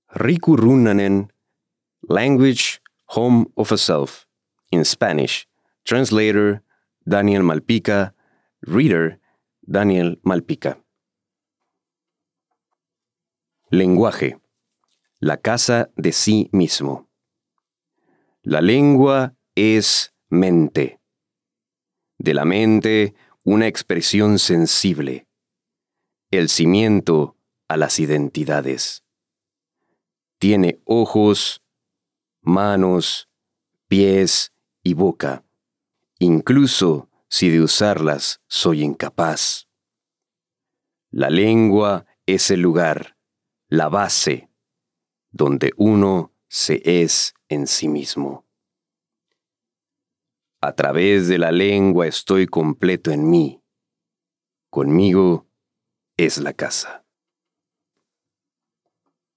Riku Runanen, Language, Home of a Self. In Spanish. Translator, Daniel Malpica. Reader, Daniel Malpica. Lenguaje. La casa de sí mismo. La lengua es mente. De la mente, una expresión sensible. El cimiento a las identidades. Tiene ojos, manos, pies y boca, incluso si de usarlas soy incapaz. La lengua es el lugar, la base, donde uno se es en sí mismo. A través de la lengua estoy completo en mí. Conmigo es la casa.